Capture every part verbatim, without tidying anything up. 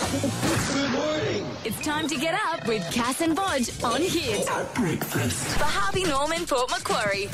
Good morning. It's time to get up with Cass and Bodge on Hit. At breakfast. For Harvey Norman, Port Macquarie.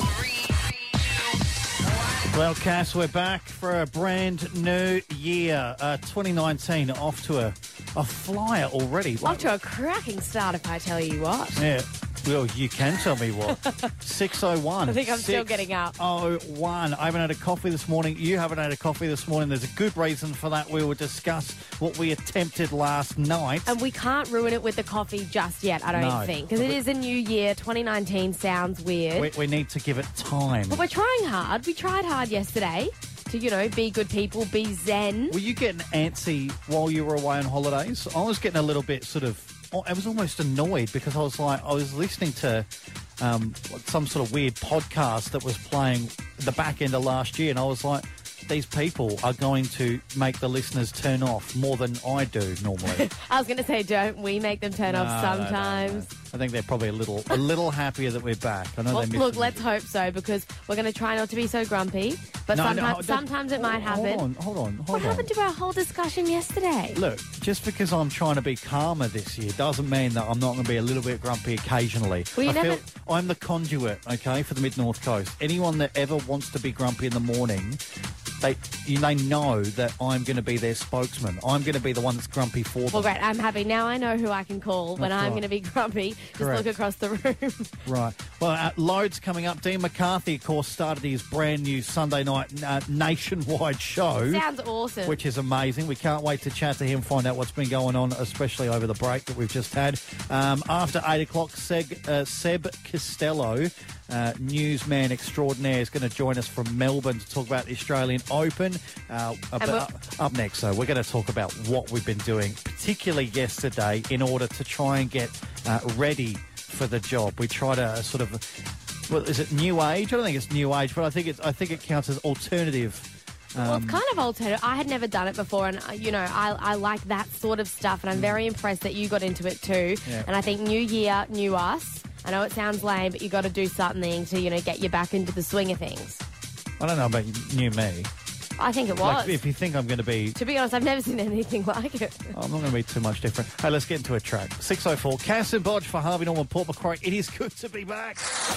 Well, Cass, we're back for a brand new year. Uh, twenty nineteen off to a, a flyer already. Off to a cracking start, if I tell you what. Yeah. Well, you can tell me what. six oh one. I think I'm still getting up. six oh one. I haven't had a coffee this morning. You haven't had a coffee this morning. There's a good reason for that. We will discuss what we attempted last night. And we can't ruin it with the coffee just yet, I don't No. think. Because it is a new year. twenty nineteen sounds weird. We, we need to give it time. But we're trying hard. We tried hard yesterday to, you know, be good people, be zen. Were you getting antsy while you were away on holidays? I was getting a little bit sort of... I was almost annoyed because I was like, I was listening to um, some sort of weird podcast that was playing the back end of last year, and I was like, these people are going to make the listeners turn off more than I do normally. I was going to say, don't we make them turn No, off no, no, sometimes? no. I think they're probably a little a little happier that we're back. I know Well, they look, let's hope so, because we're going to try not to be so grumpy. But No, no, sometimes, hold- sometimes it might hold happen. on, hold on, hold What on. happened to our whole discussion yesterday? Look, just because I'm trying to be calmer this year doesn't mean that I'm not going to be a little bit grumpy occasionally. Well, you I never- feel I'm the conduit, okay, for the Mid-North Coast. Anyone that ever wants to be grumpy in the morning, they you they know that I'm going to be their spokesman. I'm going to be the one that's grumpy for them. Well, great. I'm happy. Now I know who I can call when That's I'm right. going to be grumpy. Just Correct. look across the room. Right. Well, uh, loads coming up. Dean McCarthy, of course, started his brand new Sunday night uh, nationwide show. Sounds awesome. Which is amazing. We can't wait to chat to him, find out what's been going on, especially over the break that we've just had. Um, after eight o'clock, Seg, uh, Seb Costello, uh, newsman extraordinaire, is going to join us from Melbourne to talk about the Australian Open. Uh, And up, up next, though, we're going to talk about what we've been doing, particularly yesterday, in order to try and get uh, ready for the job. We try to uh, sort of, well, is it new age? I don't think it's new age, but I think it's I think it counts as alternative. Um, Well, it's kind of alternative. I had never done it before, and, uh, you know, I, I like that sort of stuff, and I'm very impressed that you got into it too. Yeah. And I think new year, new us. I know it sounds lame, but you got to do something to, you know, get you back into the swing of things. I don't know about new me. I think it was. Like, if you think I'm going to be... To be honest, I've never seen anything like it. I'm not going to be too much different. Hey, let's get into a track. six oh four, Cass and Bodge for Harvey Norman, Port Macquarie. It is good to be back.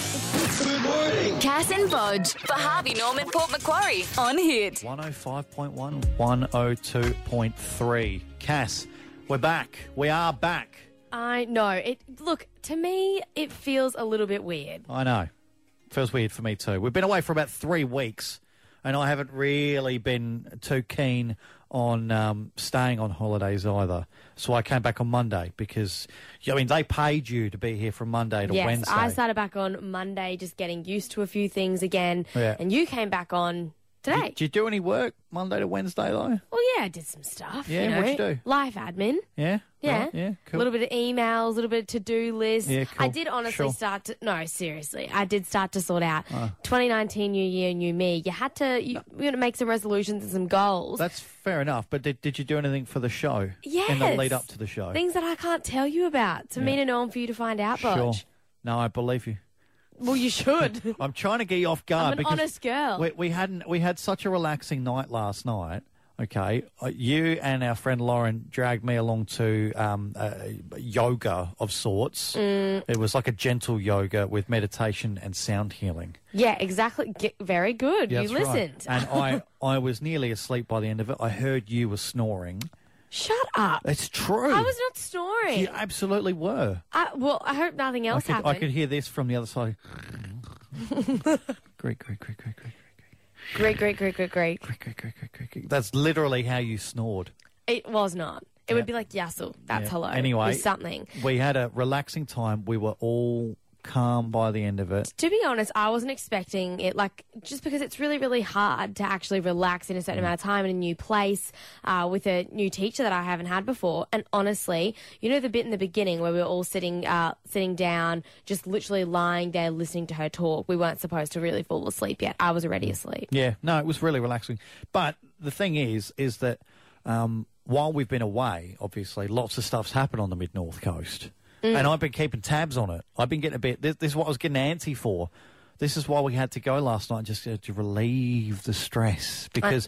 Good morning. Cass and Bodge for Harvey Norman, Port Macquarie on Hit. one oh five point one, one oh two point three. Cass, we're back. We are back. I know. It. Look, to me, it feels a little bit weird. I know. Feels weird for me too. We've been away for about three weeks, and I haven't really been too keen on um, staying on holidays either. So I came back on Monday because, I mean, they paid you to be here from Monday to Yes, Wednesday. I started back on Monday, just getting used to a few things again. Yeah. And you came back on today. Did you do any work Monday to Wednesday, though? Well, yeah, I did some stuff. Yeah, you know, what'd you do? Life admin. Yeah? Yeah. Right, yeah, A cool. little bit of emails, a little bit of to-do lists. Yeah, cool. I did honestly Sure. start to... No, seriously. I did start to sort out Uh. twenty nineteen, new year, new me. You had to you, you know, make some resolutions and some goals. That's fair enough, but did, did you do anything for the show? In the Yes. lead up to the show? Things that I can't tell you about. To me Yeah. to know and for you to find out, Sure. Bodge. No, I believe you. Well, you should. I'm trying to get you off guard I'm an because honest girl. We, we hadn't we had such a relaxing night last night. Okay, uh, you and our friend Lauren dragged me along to um, uh, yoga of sorts. Mm. It was like a gentle yoga with meditation and sound healing. Yeah, exactly. Ge- very good. Yeah, you that's right. listened. And I, I was nearly asleep by the end of it. I heard you were snoring. Shut up. It's true. I was not snoring. You absolutely were. I, well, I hope nothing I else could, happened. I could hear this from the other side. Great, great, great, great, great. Great, great, great, great, great. Great, great, great, great, great, great. That's literally how you snored. It was not. It Yeah. would be like Yassel. That's Yeah. hello. Anyway, With something. We had a relaxing time. We were all calm by the end of it. To be honest, I wasn't expecting it, like, just because it's really, really hard to actually relax in a certain amount of time in a new place uh, with a new teacher that I haven't had before. And honestly, you know the bit in the beginning where we were all sitting uh, sitting down, just literally lying there listening to her talk? We weren't supposed to really fall asleep yet. I was already asleep. Yeah, no, it was really relaxing. But the thing is, is that um, while we've been away, obviously, lots of stuff's happened on the Mid-North Coast. And I've been keeping tabs on it. I've been getting a bit... This, this is what I was getting antsy for. This is why we had to go last night, just to, to relieve the stress. Because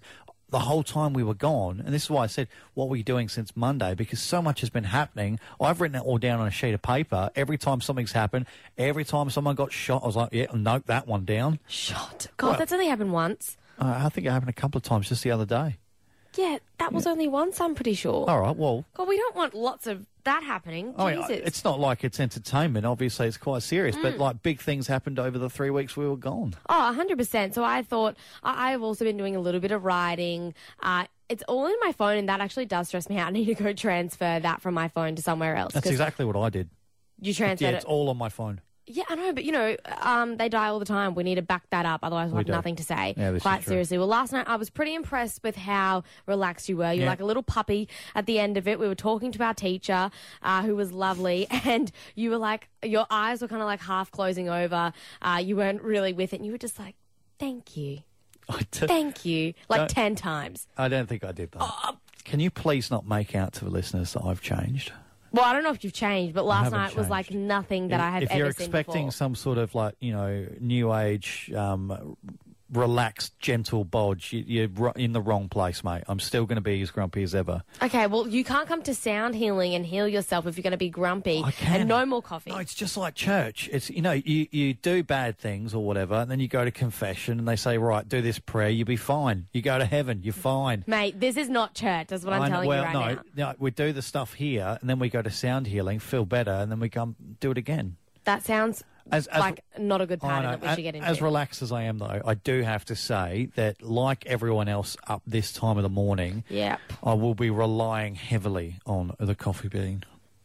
the whole time we were gone, and this is why I said, what were you doing since Monday? Because so much has been happening. I've written it all down on a sheet of paper. Every time something's happened, every time someone got shot, I was like, yeah, note that one down. Shot. God, Well- that's only happened once. Uh, I think it happened a couple of times just the other day. Yeah, that was only once, I'm pretty sure. All right, well, God, we don't want lots of that happening. I mean, Jesus. it's not like it's entertainment. Obviously, it's quite serious, but like big things happened over the three weeks we were gone. Oh, one hundred percent. So I thought, I- I've also been doing a little bit of writing. Uh, it's all in my phone, and that actually does stress me out. I need to go transfer that from my phone to somewhere else. That's 'cause exactly what I did. You transferred Yeah, it. it's all on my phone. Yeah, I know, but you know, um, they die all the time. We need to back that up, otherwise we'll We have do. nothing to say. Yeah, this is Quite true. seriously. Well, last night I was pretty impressed with how relaxed you were. You were Yeah. like a little puppy at the end of it. We were talking to our teacher, uh, who was lovely, and you were like, your eyes were kind of like half closing over. Uh, you weren't really with it, and you were just like, "Thank you, I, d- thank you," like Don't- ten times. I don't think I did that. Can you please not make out to the listeners that I've changed? Well, I don't know if you've changed, but last haven't night was like changed. nothing that I have if ever you're seen expecting before. some sort of like, you know, new age, um, relaxed, gentle bodge, you, you're ro- in the wrong place, mate. I'm still going to be as grumpy as ever. Okay, well, you can't come to sound healing and heal yourself if you're going to be grumpy. I can. And no more coffee. No, it's just like church. It's, you know, you, you do bad things or whatever, and then you go to confession and they say, right, do this prayer, you'll be fine. You go to heaven, you're fine. Mate, this is not church. That's what I'm I know- telling well, you right no, now. no, we do the stuff here, and then we go to sound healing, feel better, and then we come do it again. That sounds As, as like not a good I pattern know. that we A- should get into. As relaxed as I am, though, I do have to say that, like everyone else up this time of the morning, Yep. I will be relying heavily on the coffee bean.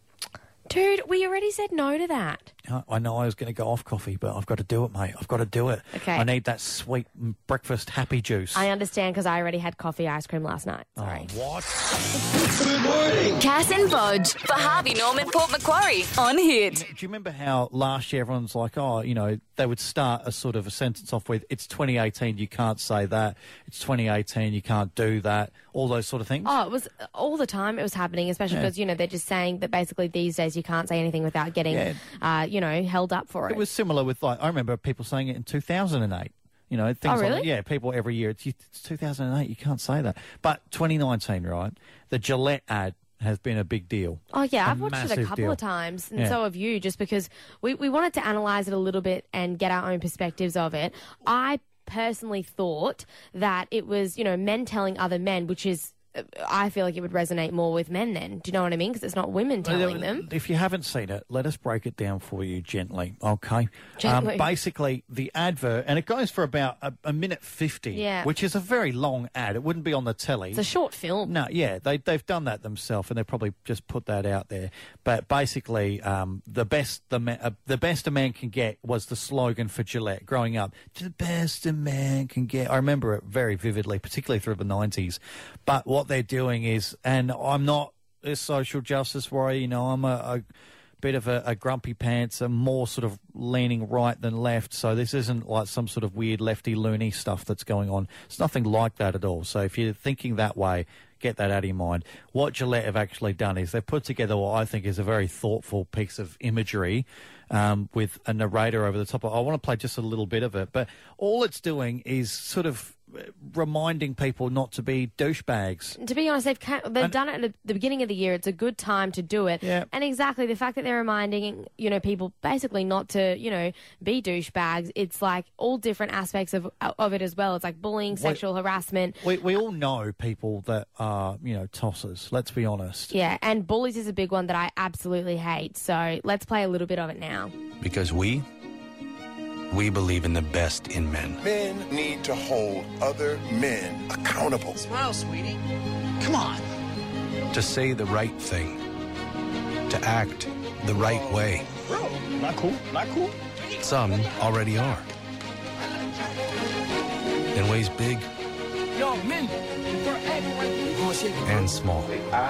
Dude, we already said no to that. I- I know I was going to go off coffee, but I've got to do it, mate. I've got to do it. Okay. I need that sweet mm, breakfast happy juice. I understand because I already had coffee ice cream last night. Sorry. What? Good morning. Cass and Bodge for Harvey Norman Port Macquarie on Hit. Do you remember how last year everyone's like, oh, you know, they would start a sort of a sentence off with, it's twenty eighteen, you can't say that. It's twenty eighteen, you can't do that. All those sort of things. Oh, it was all the time it was happening, especially because, you know, they're just saying that basically these days you can't say anything without getting, Yeah. uh, you know, held up for it. It was similar with, like, I remember people saying it in two thousand eight. You know, things Oh, really? like that. Yeah, people every year, it's, it's two thousand eight, you can't say that. But twenty nineteen, right, the Gillette ad has been a big deal. Oh, yeah, A I've watched it a massive couple deal. of times, and Yeah. so have you, just because we, we wanted to analyse it a little bit and get our own perspectives of it. I personally thought that it was, you know, men telling other men, which is, uh, I feel like it would resonate more with men then. Do you know what I mean? Because it's not women telling them. If you haven't seen it, let us break it down for you gently, okay? Gently. Um, basically, the advert, and it goes for about a, a minute fifty, Yeah. which is a very long ad. It wouldn't be on the telly. It's a short film. No, yeah, they, they've done that themselves, and they probably just put that out there. But basically, um, the best the ma- uh, the best a man can get was the slogan for Gillette growing up. The best a man can get. I remember it very vividly, particularly through the nineties. But what they're doing is, and I'm not a social justice warrior, you know, I'm a, a bit of a, a grumpy pants, I'm more sort of leaning right than left, so this isn't like some sort of weird lefty loony stuff that's going on. It's nothing like that at all. So if you're thinking that way, get that out of your mind. What Gillette have actually done is they've put together what I think is a very thoughtful piece of imagery um, with a narrator over the top. I want to play just a little bit of it, but all it's doing is sort of reminding people not to be douchebags. To be honest, they've ca- they've And- done it at the beginning of the year. It's a good time to do it. Yeah. And exactly the fact that they're reminding, you know, people basically not to, you know, be douchebags. It's like all different aspects of of it as well. It's like bullying, sexual harassment. We, we all know people that are, you know, tossers, let's be honest. Yeah, and bullies is a big one that I absolutely hate. So let's play a little bit of it now. Because we, we believe in the best in men. Men need to hold other men accountable. Smile, sweetie. Come on. To say the right thing. To act the right way. Bro, not cool. Not cool. Some already are. In ways big Yo, men, forever. You gonna shake it? and small.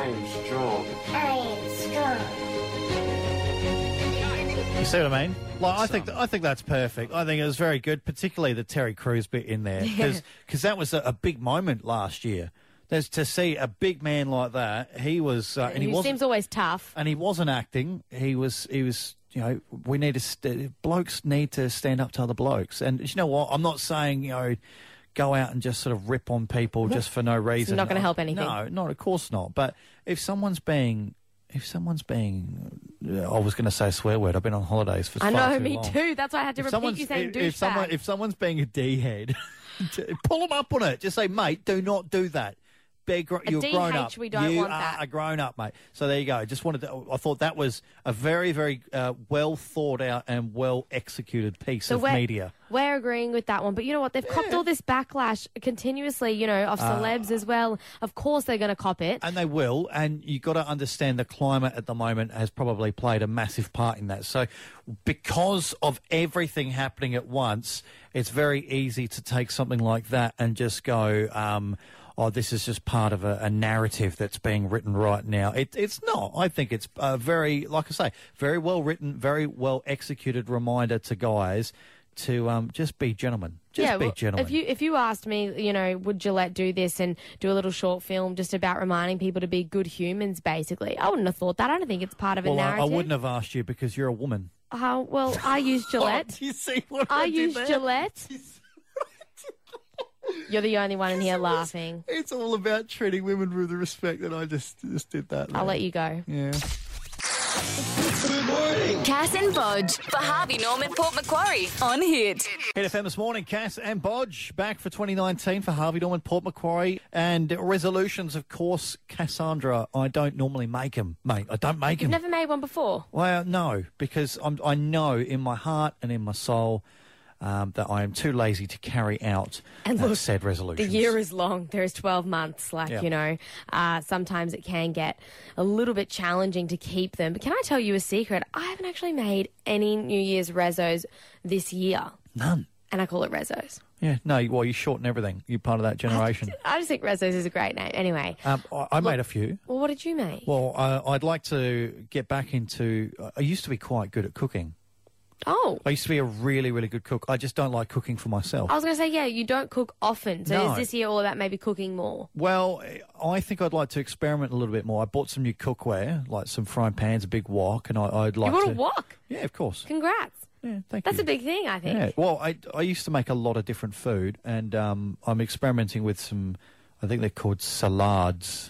You see what I mean? Like, I think I think that's perfect. I think it was very good, particularly the Terry Crews bit in there, because that was a, a big moment last year. There's to see a big man like that. He was, uh, and he Who wasn't, seems always tough. and he wasn't acting. He was, he was. You know, we need to st- blokes need to stand up to other blokes. And you know what? I'm not saying, you know, go out and just sort of rip on people just for no reason. not gonna help anything. No, not of course not. But if someone's being, if someone's being, I was going to say a swear word. I've been on holidays for I far know, too me long. too. That's why I had to If repeat someone's- you saying if, if someone, douchebag. if someone's being a D-head, pull them up on it. Just say, mate, do not do that. Be gr- A you're D H, grown up. we don't you want are that. a grown up, mate. So there you go. Just wanted to, I thought that was a very, very uh, well thought out and well executed piece So of we're, media. we're agreeing with that one. But you know what? They've copped all this backlash continuously, you know, of celebs as well. Of course they're going to cop it. And they will, and you got to understand the climate at the moment has probably played a massive part in that. So, because of everything happening at once, it's very easy to take something like that and just go, um, "Oh, this is just part of a, a narrative that's being written right now." It, it's not. I think it's a very, like I say, very well written, very well executed reminder to guys to um, just be gentlemen. Just yeah, be well, gentlemen. if you if you asked me, you know, would Gillette do this and do a little short film just about reminding people to be good humans, basically? I wouldn't have thought that. I don't think it's part of a well, I, I narrative. wouldn't have asked you because you're a woman. Uh, well, I use Gillette. Oh, you see what I I did use there? Gillette. You're the only one in here laughing. It's all about treating women with the respect that I just just did that. I'll there. let you go. Yeah. Good morning. Cass and Bodge for Harvey Norman Port Macquarie on Hit. Hit F M this morning, Cass and Bodge back for twenty nineteen for Harvey Norman, Port Macquarie, and resolutions. Of course, Cassandra, I don't normally make them, mate. I don't make You've them. never made one before. Well, no, because I'm, I know in my heart and in my soul um, that I am too lazy to carry out And uh, look, said The resolutions. year is long. There is twelve months. Like, Yeah. you know, uh, sometimes it can get a little bit challenging to keep them. But can I tell you a secret? I haven't actually made any New Year's rezos this year. None. And I call it rezos. Yeah, no, well, you shorten everything. You're part of that generation. I just think rezos is a great name. Anyway, Um, I, I made a few. well, what did you make? Well, uh, I'd like to get back into. I used to be quite good at cooking. Oh, I used to be a really, really good cook. I just don't like cooking for myself. I was going to say, yeah, you don't cook often. So No. is this year all about maybe cooking more? Well, I think I'd like to experiment a little bit more. I bought some new cookware, like some frying pans, a big wok, and I, I'd like you want to. a wok? Yeah, of course. Congrats. Yeah, thank That's you. a big thing, I think. Yeah. Well, I I used to make a lot of different food, and um, I'm experimenting with some. I think they're called salads.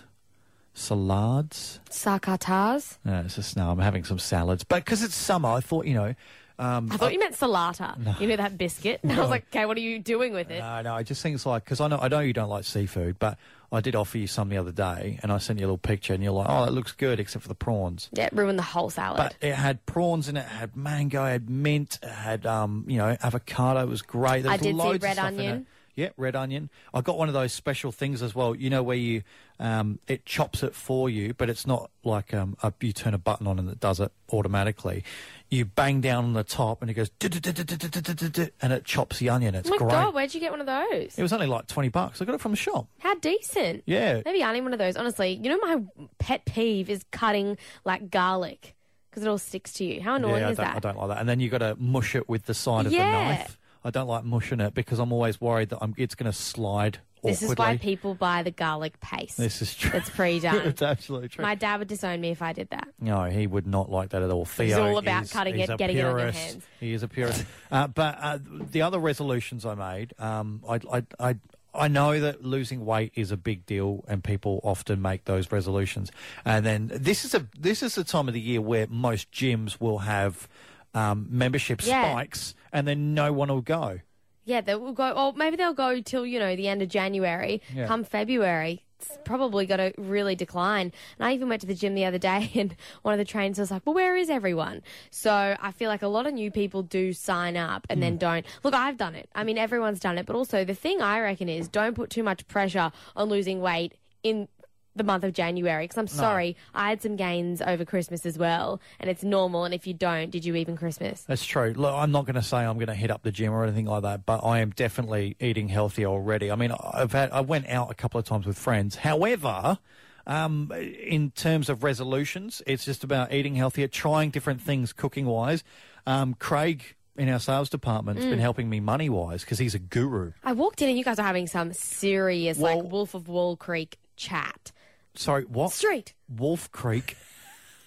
Salads. Sarkatars? No, it's just no. I'm having some salads, but because it's summer, I thought you know. Um, I thought you meant salata. You know that biscuit? And I was like, okay, what are you doing with it? No, no, I just think it's like, because I know, I know you don't like seafood, but I did offer you some the other day, and I sent you a little picture, and you're like, oh, that looks good, except for the prawns. Yeah, it ruined the whole salad. But it had prawns in it, it had mango, it had mint, it had, um, you know, avocado. It was great. There I was did see loads of red stuff in onion. it. Yeah, red onion. I got one of those special things as well, you know, where you, um, it chops it for you, but it's not like um, a, you turn a button on and it does it automatically. You bang down on the top and it goes, "Du-du-du-du-du-du-du-du-du," and it chops the onion. It's oh my great. God, where'd you get one of those? It was only like twenty bucks. I got it from the shop. How decent. Yeah. Maybe I need one of those. Honestly, you know my pet peeve is cutting like garlic because it all sticks to you. How annoying yeah, I is don't, that? I don't like that. And then you got to mush it with the side of the Yeah. knife. I don't like mushing it because I'm always worried that I'm, it's going to slide This awkwardly. is why people buy the garlic paste. This is true. It's pre-done. It's absolutely true. My dad would disown me if I did that. No, he would not like that at all. Theo all about is, cutting he's it, a getting it on your purist. hands. He is a purist. uh, but uh, the other resolutions I made, um, I, I, I, I know that losing weight is a big deal, and people often make those resolutions. And then this is a this is the time of the year where most gyms will have um, membership Yeah. spikes, and then no one will go. Yeah, they will go. Or maybe they'll go till you know the end of January. Yeah. Come February, it's probably got to really decline. And I even went to the gym the other day, and one of the trainers was like, "Well, where is everyone?" So I feel like a lot of new people do sign up and Hmm. then don't. Look, I've done it. I mean, everyone's done it. But also, the thing I reckon is don't put too much pressure on losing weight in the month of January, because I'm sorry, I had some gains over Christmas as well, and it's normal. And if you don't, did you even Christmas? That's true. Look, I'm not going to say I'm going to hit up the gym or anything like that, but I am definitely eating healthier already. I mean, I've had I went out a couple of times with friends. However, um, in terms of resolutions, it's just about eating healthier, trying different things cooking wise. Um, Craig in our sales department has been helping me money wise because he's a guru. I walked in and you guys are having some serious, Well- like Wolf of Wall Creek chat. Sorry, what? Straight. Wolf Creek.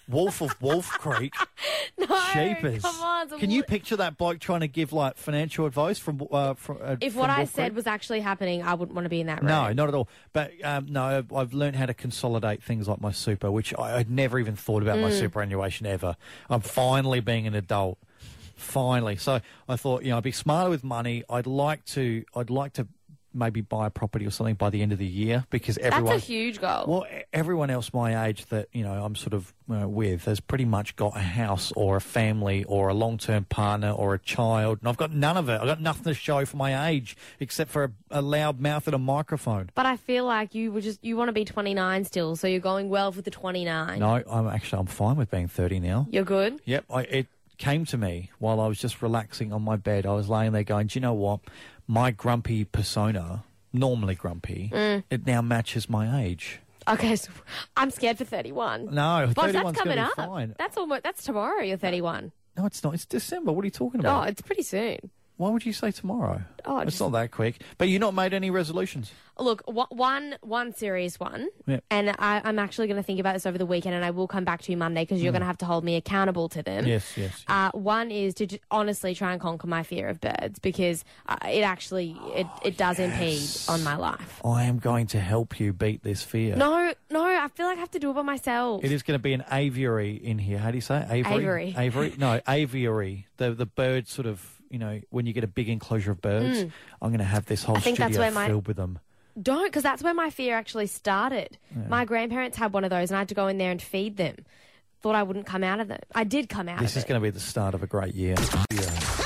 Wolf of Wolf Creek. No, Sheepers. come on. so Can you what- picture that bloke trying to give like financial advice from uh, from? Uh, If from what I Wolf said Creek? was actually happening, I wouldn't want to be in that room. No, not at all. But um, no, I've, I've learned how to consolidate things like my super, which I, I'd never even thought about my Mm. superannuation ever. I'm finally being an adult. Finally, so I thought, you know, I'd be smarter with money. I'd like to. I'd like to maybe buy a property or something by the end of the year because everyone. That's a huge goal. Well, e- everyone else my age that, you know, I'm sort of uh, with has pretty much got a house or a family or a long-term partner or a child. And I've got none of it. I've got nothing to show for my age except for a, a loud mouth and a microphone. But I feel like you were just you want to be twenty-nine still, so you're going well with the twenty-nine. No, I'm actually, I'm fine with being thirty now. You're good? Yep. I, it came to me while I was just relaxing on my bed. I was laying there going, do you know what? My grumpy persona, normally grumpy, Mm. it now matches my age. Okay, so I'm scared for thirty-one. No, Boss, thirty-one's that's coming gonna up. be fine. That's almost that's tomorrow. You're thirty-one. No, it's not. It's December. What are you talking Oh, about? it's pretty soon. Why would you say tomorrow? Oh, it's just- not that quick. But you've not made any resolutions. Look, wha- one one serious one, Yeah. and I, I'm actually going to think about this over the weekend, and I will come back to you Monday because you're going to have to hold me accountable to them. Yes, yes. Uh, one is to j- honestly try and conquer my fear of birds because uh, it actually it, it does impede on my life. I am going to help you beat this fear. No, no, I feel like I have to do it by myself. It is going to be an aviary in here. How do you say it? Aviary? Aviary. Aviary? No, aviary. The the bird sort of, you know, when you get a big enclosure of birds, Mm. I'm going to have this whole I think that's studio where my- filled with them. Don't, because that's where my fear actually started. My grandparents had one of those, and I had to go in there and feed them. Thought I wouldn't come out of it. I did come out This of is it. going to be the start of a great year. Yeah.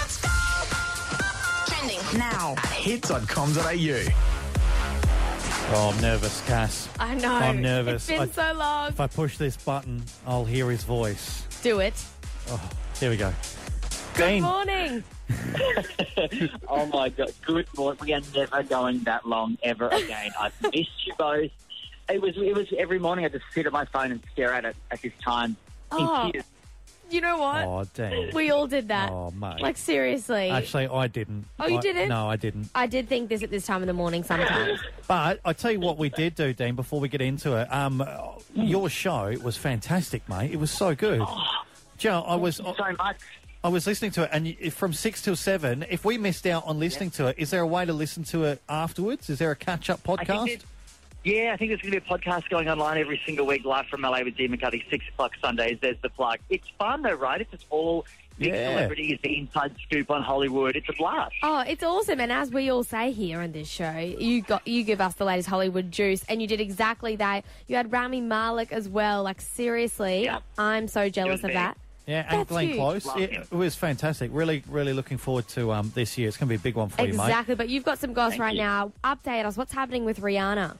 Trending now. hits dot com dot a u. Oh, I'm nervous, Cass. I know. I'm nervous. It's been I- so long. If I push this button, I'll hear his voice. Do it. Oh, here we go. Good Dean. morning. Oh my God! Good morning. We are never going that long ever again. I've missed you both. It was it was every morning. I just sit at my phone and stare at it at this time. in Oh, tears. you know what? Oh, Dean. We all did that. Oh, mate. Like, seriously. Actually, I didn't. Oh, you I- didn't? No, I didn't. I did think this at this time of the morning sometimes. But I tell you what we did do, Dean, before we get into it. Um, your show was fantastic, mate. It was so good. Do you know, I was so much. I was listening to it, and you- from six till seven. If we missed out on listening to it, is there a way to listen to it afterwards? Is there a catch-up I think podcast? it- Yeah, I think there's going to be a podcast going online every single week, live from L A with Dean McCarthy, six o'clock Sundays. There's the plug. It's fun though, right? It's just all big Yeah. celebrities, the inside scoop on Hollywood. It's a blast. Oh, it's awesome. And as we all say here on this show, you got you give us the latest Hollywood juice, and you did exactly that. You had Rami Malek as well. Like, seriously, Yeah. I'm so jealous It was of that. Yeah, and That's Glenn huge. Close. Love Yeah, him. it was fantastic. Really, really looking forward to um, this year. It's going to be a big one for you, mate. Exactly. But you've got some goss Thank right you. now. Update us. What's happening with Rihanna?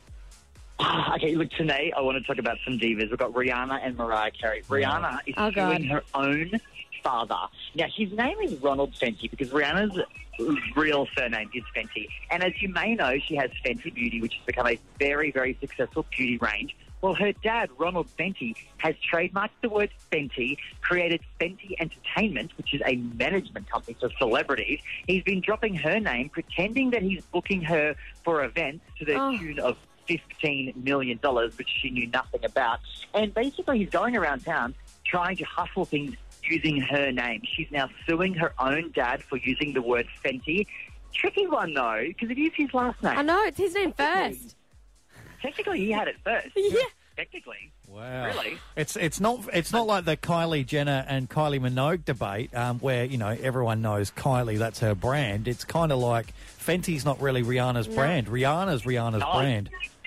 Okay, look, today I want to talk about some divas. We've got Rihanna and Mariah Carey. Rihanna is Oh, God. suing her own father. Now, his name is Ronald Fenty because Rihanna's real surname is Fenty. And as you may know, she has Fenty Beauty, which has become a very, very successful beauty range. Well, her dad, Ronald Fenty, has trademarked the word Fenty, created Fenty Entertainment, which is a management company for celebrities. He's been dropping her name, pretending that he's booking her for events to the Oh. tune of fifteen million dollars, which she knew nothing about. And basically, he's going around town trying to hustle things using her name. She's now suing her own dad for using the word Fenty. Tricky one, though, because it is his last name. I know, it's his name first. Technically, he had it first. Yeah. Technically. Wow. Really? It's it's not it's not like the Kylie Jenner and Kylie Minogue debate um, where, you know, everyone knows Kylie, that's her brand. It's kind of like Fenty's not really Rihanna's brand. Rihanna's Rihanna's No. brand.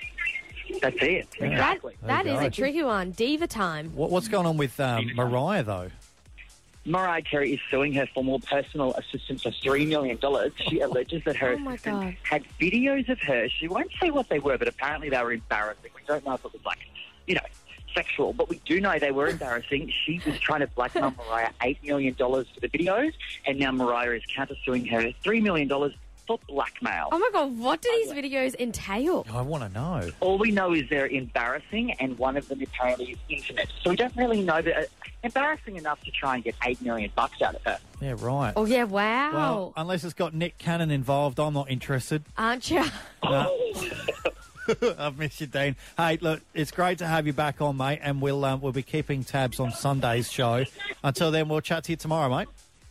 That's it. That, Exactly. that There you is go. a tricky one. Diva time. What, what's going on with um, Mariah, though? Mariah Carey is suing her for more personal assistance for three million dollars. She alleges that her Oh, my assistant God. had videos of her. She won't say what they were, but apparently they were embarrassing. We don't know if it was like, you know, sexual, but we do know they were embarrassing. She was trying to blackmail Mariah eight million dollars for the videos, and now Mariah is countersuing her three million dollars for blackmail. Oh my God, what do these videos entail? I want to know. All we know is they're embarrassing, and one of them apparently is intimate. So we don't really know, but uh, embarrassing enough to try and get eight million bucks out of her. Yeah, right. Oh, yeah, wow. Well, unless it's got Nick Cannon involved, I'm not interested. Aren't you? No. I've missed you, Dean. Hey, look, it's great to have you back on, mate, and we'll um, we'll be keeping tabs on Sunday's show. Until then, we'll chat to you tomorrow, mate.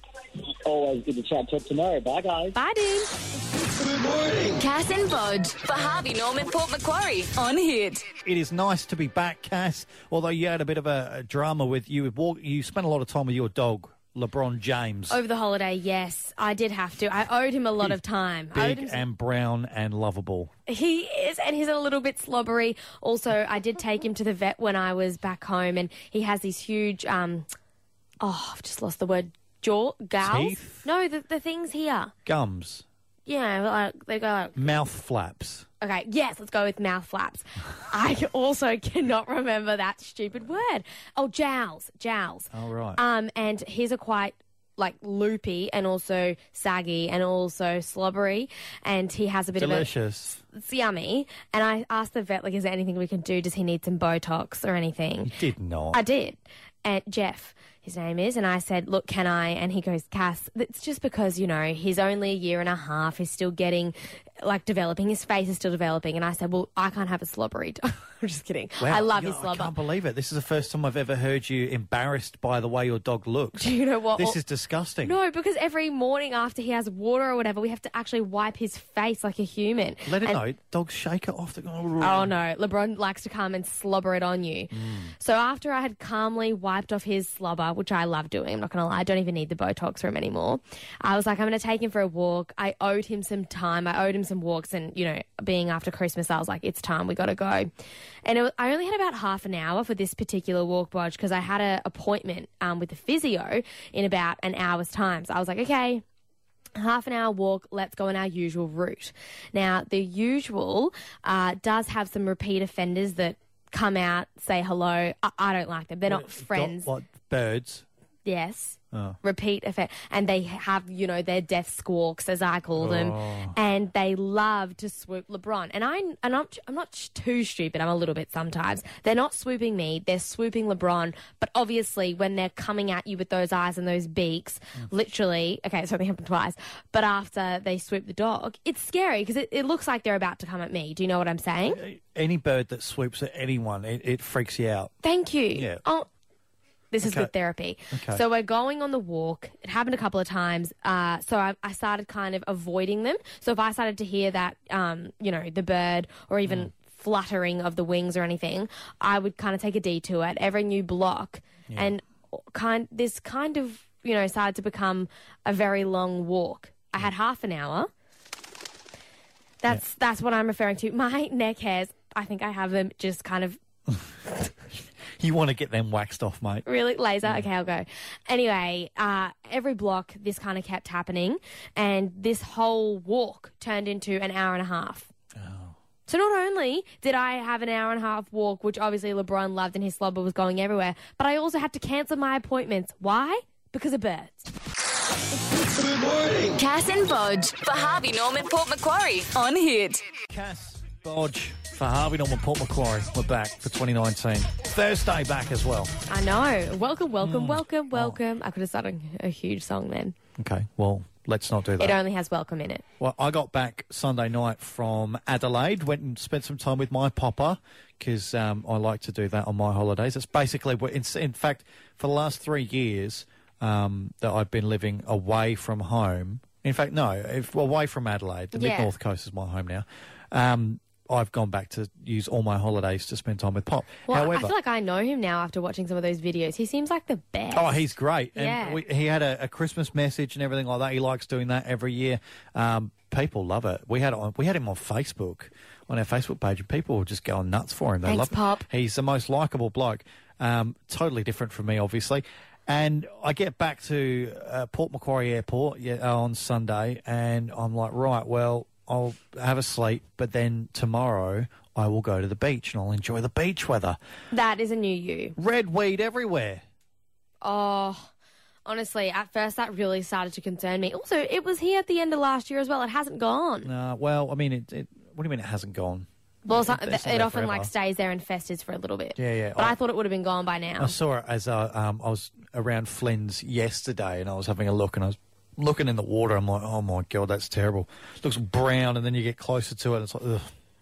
Always good to chat to you tomorrow. Bye, guys. Bye, Dean. Good morning. Cass and Bodge for Harvey Norman Port Macquarie on Hit. It is nice to be back, Cass, although you had a bit of a, a drama with you. Walk, you spent a lot of time with your dog, LeBron James. Over the holiday, yes, I did have to. I owed him a lot of time. I owed Big him some- and brown and lovable. He is, and he's a little bit slobbery. Also, I did take him to the vet when I was back home, and he has these huge, um, oh, I've just lost the word, jaw, gals? Teeth? No, the, the things here. Gums. Yeah, like, they go like... Mouth flaps. Okay, yes, let's go with mouth flaps. I also cannot remember that stupid word. Oh, jowls, jowls. Oh, right. Um, and his are quite like loopy and also saggy and also slobbery, and he has a bit Delicious. of a... It's yummy. And I asked the vet, like, is there anything we can do? Does he need some Botox or anything? You did not. I did. And Jeff, his name is, and I said, look, can I? And he goes, Cass, it's just because, you know, he's only a year and a half. He's still getting, like, developing. His face is still developing. And I said, well, I can't have a slobbery dog. I'm just kidding. Wow. I love Yeah, his slobber. I can't believe it. This is the first time I've ever heard you embarrassed by the way your dog looks. Do you know what? This Well, is disgusting. No, because every morning after he has water or whatever, we have to actually wipe his face like a human. Let it And- know. Dogs shake it off. The... Oh, no. LeBron likes to come and slobber it on you. Mm. So after I had calmly wiped off his slobber, which I love doing, I'm not going to lie, I don't even need the Botox for him anymore. I was like, I'm going to take him for a walk. I owed him some time. I owed him some walks. And, you know, being after Christmas, I was like, it's time. We got to go. And it was, I only had about half an hour for this particular walk, Bodge, because I had an appointment um, with the physio in about an hour's time. So I was like, okay, half an hour walk, let's go on our usual route. Now, the usual uh, does have some repeat offenders that come out, say hello. I, I don't like them. They're not friends. What, birds? Yes. Oh. Repeat offend. And they have, you know, their death squawks, as I call them. Oh. And they love to swoop LeBron. And, I, and I'm, I'm not too stupid. I'm a little bit sometimes. They're not swooping me. They're swooping LeBron. But obviously, when they're coming at you with those eyes and those beaks, Mm. literally, okay, it's only happened twice, but after they swoop the dog, it's scary because it, it looks like they're about to come at me. Do you know what I'm saying? Any bird that swoops at anyone, it, it freaks you out. Thank you. Yeah. Oh, this is Okay. good therapy. Okay. So we're going on the walk. It happened a couple of times. Uh, so I, I started kind of avoiding them. So if I started to hear that, um, you know, the bird or even Mm. fluttering of the wings or anything, I would kind of take a detour at every new block. Yeah. And kind this kind of, you know, started to become a very long walk. I had half an hour. That's that's what I'm referring to. My neck hairs, I think I have them just kind of You want to get them waxed off, mate. really laser. Okay, I'll go. Anyway, uh, every block, this kind of kept happening, and this whole walk turned into an hour and a half. Oh. So not only did I have an hour and a half walk, which obviously LeBron loved and his slobber was going everywhere, but I also had to cancel my appointments. Why? Because of birds. Good morning. Cass and Bodge for Harvey Norman Port Macquarie on Hit. Cass, Bodge for Harvey Norman Port Macquarie. We're back for twenty nineteen. Thursday back as well. I know. Welcome, welcome, Mm. welcome, welcome. I could have started a huge song then. Okay, well, let's not do that. It only has welcome in it. Well, I got back Sunday night from Adelaide, went and spent some time with my papa because um, I like to do that on my holidays. It's basically, what- in, in fact, for the last three years um, that I've been living away from home. In fact, no, if, away from Adelaide. The Yeah. mid-north coast is my home now. Um, I've gone back to use all my holidays to spend time with Pop. Well, However, I feel like I know him now after watching some of those videos. He seems like the best. Oh, he's great. And Yeah. we, he had a, a Christmas message and everything like that. He likes doing that every year. Um, people love it. We had it on, we had him on Facebook, on our Facebook page, and people were just going nuts for him. They Thanks, love Pop. He's the most likable bloke. Um, totally different from me, obviously. And I get back to uh, Port Macquarie Airport yeah, on Sunday, and I'm like, right, well, I'll have a sleep, but then tomorrow I will go to the beach and I'll enjoy the beach weather. That is a new you. Red weed everywhere. Oh, honestly, at first that really started to concern me. Also, it was here at the end of last year as well. It hasn't gone. Uh, well, I mean, it, it, what do you mean it hasn't gone? Well, it's It- not- it's it, not there often forever. like stays there and festers for a little bit. Yeah, yeah. But I- I thought it would have been gone by now. I saw it as uh, um, I was around Flynn's yesterday, and I was having a look, and I was looking in the water. I'm like, oh my god, that's terrible. It looks brown, and then you get closer to it, and it's like, ugh.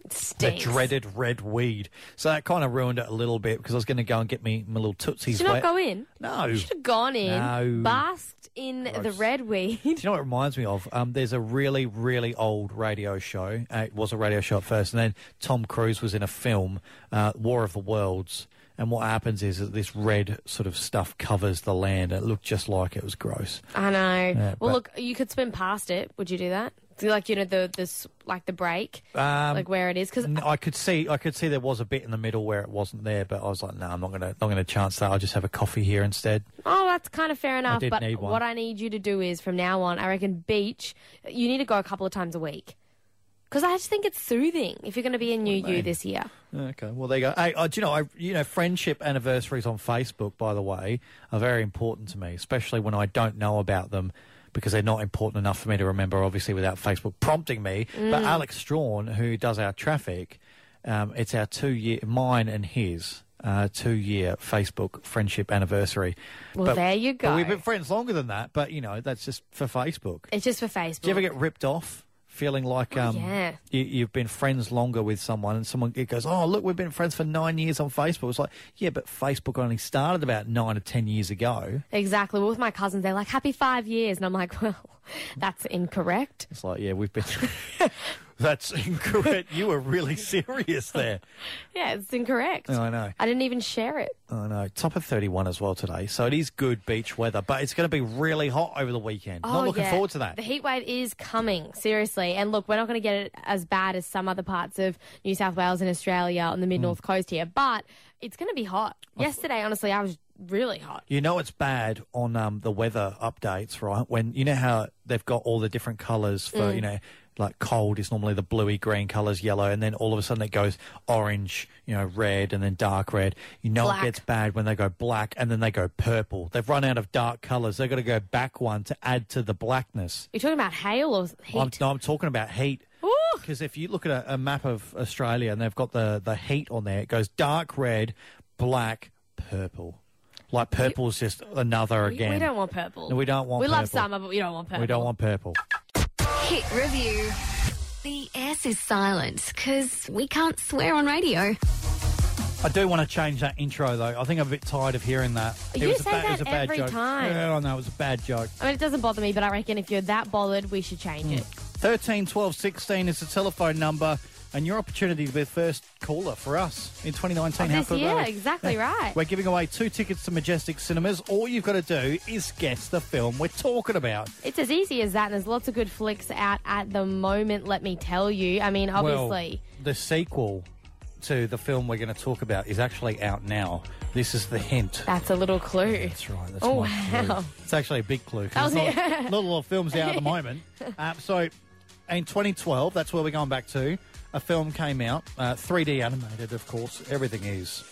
The Stinks. dreaded red weed. So that kind of ruined it a little bit because I was going to go and get me my little tootsies Did you not wet. go in? No. You should have gone in, No. basked in the Gross. red weed. Do you know what it reminds me of? Um, there's a really, really old radio show. Uh, it was a radio show at first, and then Tom Cruise was in a film, uh, War of the Worlds. And what happens is that this red sort of stuff covers the land. It looked just like it was gross. I know. Yeah, well, but- look, you could swim past it. Would you do that? Do you like, you know, the this like the break, Um, like where it is? Because N- I could see, I could see there was a bit in the middle where it wasn't there, but I was like, no, I'm not going to, not going to chance that. I'll just have a coffee here instead. oh, that's kind of fair enough. did But need one. what I need you to do is, from now on, I reckon beach. You need to go a couple of times a week. Because I just think it's soothing if you're going to be a new you this year. Okay, well there you go. Hey, uh, do you know, I, you know, friendship anniversaries on Facebook, by the way, are very important to me, especially when I don't know about them because they're not important enough for me to remember, obviously, without Facebook prompting me. Mm. But Alex Strawn, who does our traffic, um, it's our two-year, mine and his. Uh, two-year Facebook friendship anniversary. Well, But- there you but go. we've been friends longer than that, but, you know, that's just for Facebook. It's just for Facebook. Do you ever get ripped off? Feeling like um, yeah. you, you've been friends longer with someone, and someone it goes, "Oh, look, we've been friends for nine years on Facebook." It's like, yeah, but Facebook only started about nine or ten years ago. Exactly. Well, with my cousins, they're like, happy five years. And I'm like, well, that's incorrect. It's like, yeah, we've been. That's incorrect. You were really serious there. Yeah, it's incorrect. I know. I didn't even share it. I know. Top of thirty-one as well today, so it is good beach weather, but it's going to be really hot over the weekend. Not Oh, looking yeah. forward to that. The heat wave is coming, seriously. And look, we're not going to get it as bad as some other parts of New South Wales and Australia on the mid-north Mm. coast here, but it's going to be hot. Yesterday, honestly, I was really hot. You know it's bad on um, the weather updates, right? When you know how they've got all the different colours for, Mm. you know, like cold is normally the bluey green colours, yellow, and then all of a sudden it goes orange, you know, red, and then dark red. You know Black. it gets bad when they go black and then they go purple. They've run out of dark colours. They've got to go back one to add to the blackness. You're talking about hail or heat? I'm, no, I'm talking about heat. Ooh. Because if you look at a, a map of Australia and they've got the, the heat on there, it goes dark red, black, purple. Like purple's just another We- again. We don't want purple. No, we don't want We love purple. summer, but we don't want purple. We don't want purple. Hit review. The S is silent because we can't swear on radio. I do want to change that intro, though. I think I'm a bit tired of hearing that. You it was say a ba- it was that a bad every joke. time. Yeah, I know, it was a bad joke. I mean, it doesn't bother me, but I reckon if you're that bothered, we should change Hmm. it. thirteen twelve sixteen is the telephone number, and your opportunity to be the first caller for us in twenty nineteen. Of this How good year, are we? exactly right. We're giving away two tickets to Majestic Cinemas. All you've got to do is guess the film we're talking about. It's as easy as that, and there's lots of good flicks out at the moment, let me tell you. I mean, obviously. Well, the sequel to the film we're going to talk about is actually out now. This is the hint. That's a little clue. That's right. That's Oh, my clue. wow. It's actually a big clue. 'cause That was there's it. not, not a lot of films out at the moment. Uh, so, in twenty twelve, that's where we're going back to. A film came out, uh, three D animated, of course. Everything is.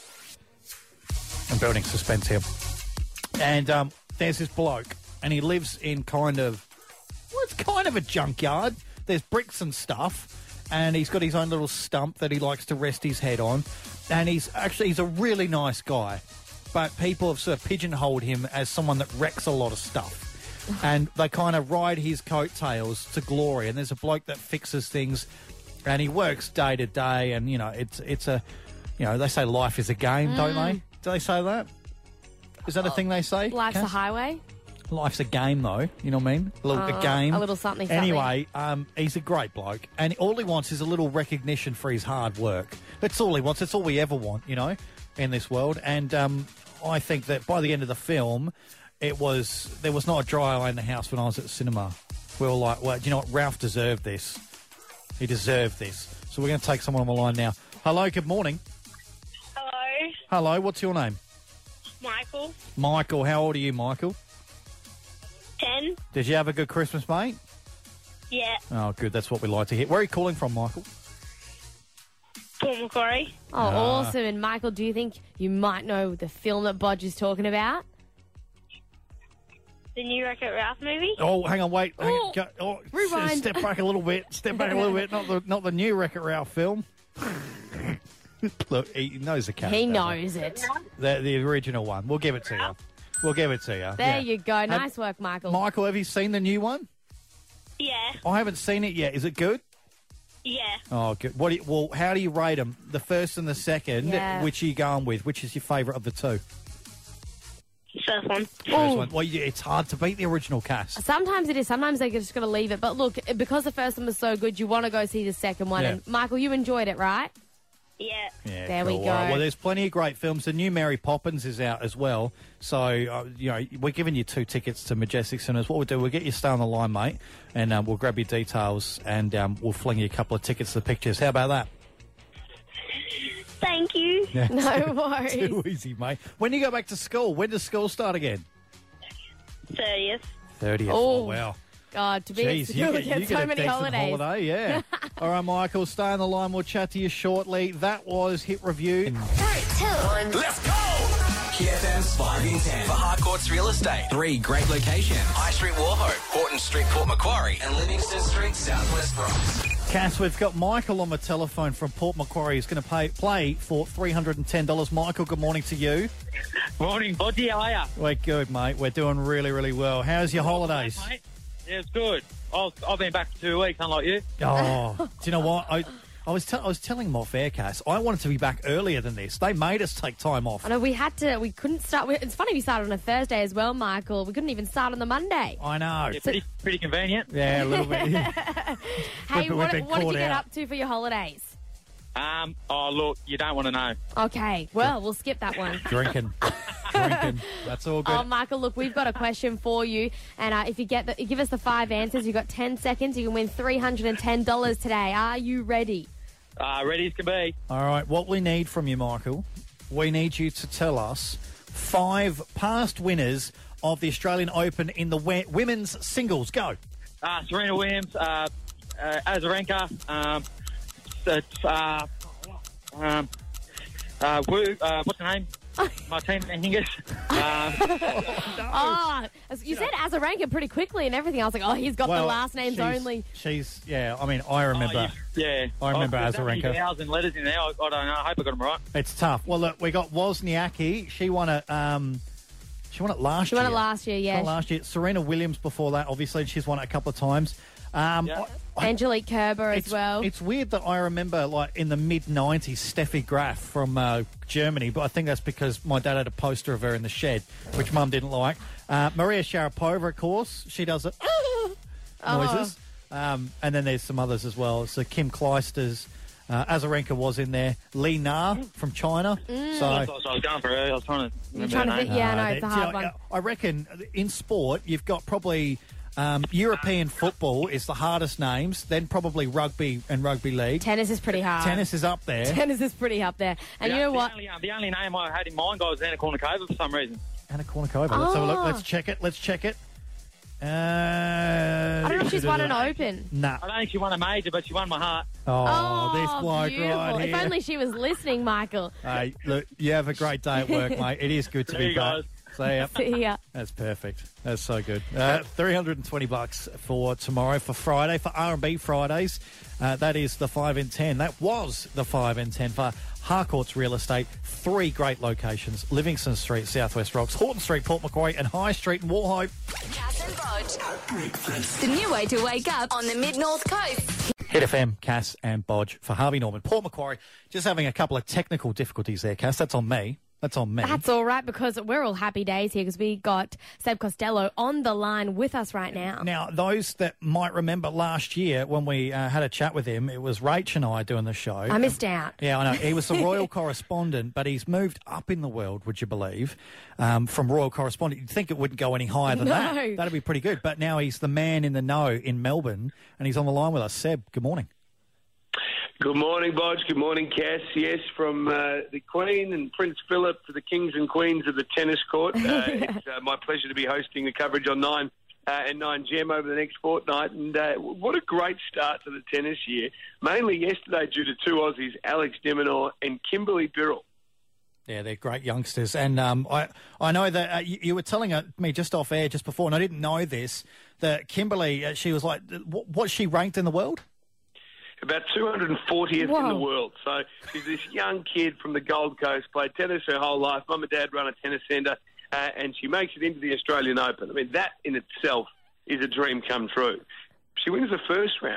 I'm building suspense here. And um, there's this bloke, and he lives in kind of, well, it's kind of a junkyard. There's bricks and stuff, and he's got his own little stump that he likes to rest his head on. And he's actually, he's a really nice guy, but people have sort of pigeonholed him as someone that wrecks a lot of stuff. And they kind of ride his coattails to glory. And there's a bloke that fixes things, and he works day to day. And, you know, it's it's a, you know, they say life is a game, don't they? Do they say that? Is that a thing they say? Life's a Cass? highway. Life's a game, though. You know what I mean? A little Uh, a game. a little something, something. Anyway, um, he's a great bloke, and all he wants is a little recognition for his hard work. That's all he wants. That's all we ever want, you know, in this world. And um, I think that by the end of the film, it was there was not a dry eye in the house when I was at the cinema. We were like, well, do you know what? Ralph deserved this. He deserved this. So we're going to take someone on the line now. Hello, good morning. Hello, Hello, what's your name? Michael. Michael. How old are you, Michael? Ten. Did you have a good Christmas, mate? Yeah. Oh, good. That's what we like to hear. Where are you calling from, Michael? Port Macquarie. Oh, Ah. awesome. And Michael, do you think you might know the film that Bodge is talking about? The new Wreck-It Ralph movie. Oh, hang on, wait. Hang on, Oh, go, oh, rewind. s- Step back a little bit. Step back a little bit. Not the not the new Wreck-It Ralph film. Look, he knows the character. He doesn't knows it. The, the original one. We'll give it to you. We'll give it to you. There Yeah. you go. Nice work, Michael. Michael, have you seen the new one? Yeah. I haven't seen it yet. Is it good? Yeah. Oh, good. What? Do you, well, how do you rate them? The first and the second. Yeah. Which are you going with? Which is your favourite of the two? First one. First one. Well, yeah, it's hard to beat the original cast. Sometimes it is. Sometimes they just got to leave it. But look, because the first one was so good, you want to go see the second one. Yeah. And Michael, you enjoyed it, right? Yeah. Yeah, There we cool. go. All right, well, there's plenty of great films. The new Mary Poppins is out as well. So, uh, you know, we're giving you two tickets to Majestic Cinemas. What we'll do, we'll get you stay on the line, mate, and um, we'll grab your details and um, we'll fling you a couple of tickets to the pictures. How about that? Thank you. Yeah, No too, worries. Too easy, mate. When do you go back to school? When does school start again? thirtieth. thirtieth. Oh. Oh, wow. God, to be at Jeez, school, you you get, get you so get a many decent holidays. holiday, yeah. All right, Michael, stay on the line. We'll chat to you shortly. That was Hit Review. Let's go! K F M's five in ten. For Harcourt's Real Estate. Three great locations. High Street, Warhope, Horton Street, Port Macquarie, and Livingston Street, Southwest Bronx. Cass, we've got Michael on the telephone from Port Macquarie. He's going to pay, play for three hundred ten dollars. Michael, good morning to you. Morning, Bodgy. How are you? We're good, mate. We're doing really, really well. How's your holidays? Mate? Yeah, it's good. I've, I've been back for two weeks, unlike you. Oh, do you know what? I, I was te- I was telling Moff Air, Cass, I wanted to be back earlier than this. They made us take time off. I know we had to. We couldn't start. we- It's funny we started on a Thursday as well, Michael. We couldn't even start on the Monday. I know. Yeah, pretty, pretty convenient. Yeah, a little bit. Hey, we've what, been what did caught you get out. up to for your holidays? Um, oh, look, you don't want to know. Okay, well, we'll skip that one. Drinking. Drinking. That's all good. Oh, Michael, look, we've got a question for you. And uh, if you get the, give us the five answers, you've got ten seconds. You can win three hundred ten dollars today. Are you ready? Uh, ready as can be. All right, what we need from you, Michael, we need you to tell us five past winners of the Australian Open in the we- women's singles. Go. Uh, Serena Williams, uh, uh, Azarenka, um, uh, um, uh, Wu, uh, what's her name? Martina Hingis. Um, Oh, you said Azarenka pretty quickly and everything. I was like, oh, he's got Well, the last names she's- only. She's, yeah, I mean, I remember. oh, you- yeah. I remember oh, there's that many Azarenka. thousand letters in there. I, I don't know. I hope I got them right. It's tough. Well, look, we got Wozniacki. She won it. Um, she won it last She year. won it last year, She yeah. won it last year. Serena Williams before that. Obviously, she's won it a couple of times. Um, Yeah. I- I- Angelique Kerber as it's, well. It's weird that I remember, like, in the mid nineties, Steffi Graf from uh, Germany, but I think that's because my dad had a poster of her in the shed, which Mum didn't like. Uh, Maria Sharapova, of course, she does it. noises. Um, and then there's some others as well. So Kim Clijsters, uh, Azarenka was in there. Li Na from China. Mm. So. I was, I was going for her. I was trying to. You're remember trying to her think, name. yeah, no, Uh, it's a they- hard you know, one. I reckon in sport, you've got probably um, European football is the hardest names, then probably rugby and rugby league. Tennis is pretty hard. Tennis is up there. Tennis is pretty up there. And the, you know the what? Only, uh, the only name I had in mind, guy, was Anna Kournikova for some reason. Anna Kournikova. Let's have a look. Oh. Let's check it. Let's check it. Uh, I don't know if she's won an Open. Nah. I don't think she won a major, but she won my heart. Oh, this bloke beautiful. right here. If only she was listening, Michael. Hey, look, you have a great day at work, mate. It is good to See be you back. guys. See ya. See ya. That's perfect. That's so good. Uh, three hundred twenty bucks for tomorrow, for Friday, for R and B Fridays. Uh, that is the five in ten. That was the five in ten for Harcourt's Real Estate. Three great locations: Livingston Street, Southwest Rocks, Horton Street, Port Macquarie, and High Street in Warhope. Cass and Bodge. The new way to wake up on the mid-north coast. Hit F M, Cass and Bodge for Harvey Norman. Port Macquarie, just having a couple of technical difficulties there, Cass. That's on me. That's on me. That's all right because we're all happy days here because we got Seb Costello on the line with us right now. Now, those that might remember last year when we uh, had a chat with him, it was Rach and I doing the show. I missed out. Yeah, I know. He was the royal correspondent, but he's moved up in the world, would you believe, um, from royal correspondent. You'd think it wouldn't go any higher than No. that. That'd be pretty good. But now he's the man in the know in Melbourne, and he's on the line with us. Seb, good morning. Good morning, Bodge. Good morning, Cass. Yes, from uh, the Queen and Prince Philip to the kings and queens of the tennis court. Uh, it's uh, my pleasure to be hosting the coverage on Nine uh, and Nine Gem over the next fortnight. And uh, what a great start to the tennis year, mainly yesterday due to two Aussies, Alex de Minaur and Kimberly Birrell. Yeah, they're great youngsters. And um, I I know that uh, you, you were telling uh, me just off air just before, and I didn't know this, that Kimberly, uh, she was like, what, what's she ranked in the world? About two hundred fortieth in the Whoa. world. So she's this young kid from the Gold Coast, played tennis her whole life. Mum and Dad run a tennis centre, uh, and she makes it into the Australian Open. I mean, that in itself is a dream come true. She wins the first round,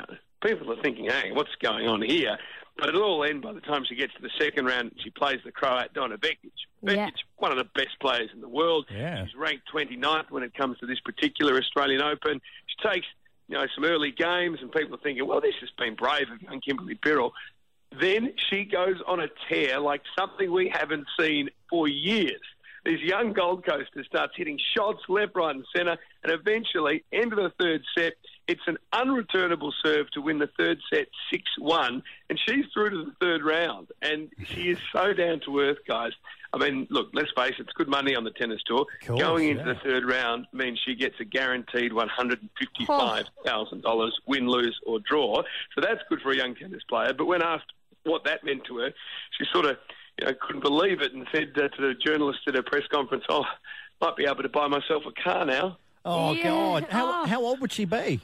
people are thinking, hey, what's going on here? But it'll all end by the time she gets to the second round and she plays the Croat Donna Vekic. Vekic, Yeah. one of the best players in the world. Yeah. She's ranked twenty-ninth when it comes to this particular Australian Open. She takes, you know, some early games and people are thinking, well, this has been brave of young Kimberly Birrell. Then she goes on a tear like something we haven't seen for years. This young Gold Coaster starts hitting shots left, right and centre, and eventually, end of the third set, it's an unreturnable serve to win the third set six one, and she's through to the third round. And she is so down to earth, guys. I mean, look, let's face it, it's good money on the tennis tour. Course, Going into yeah. the third round means she gets a guaranteed one hundred fifty-five thousand dollars win, lose or draw. So that's good for a young tennis player. But when asked what that meant to her, she sort of you know, couldn't believe it and said uh, to the journalist at her press conference, oh, might be able to buy myself a car now. Oh, Yeah. God. How, Oh. how old would she be?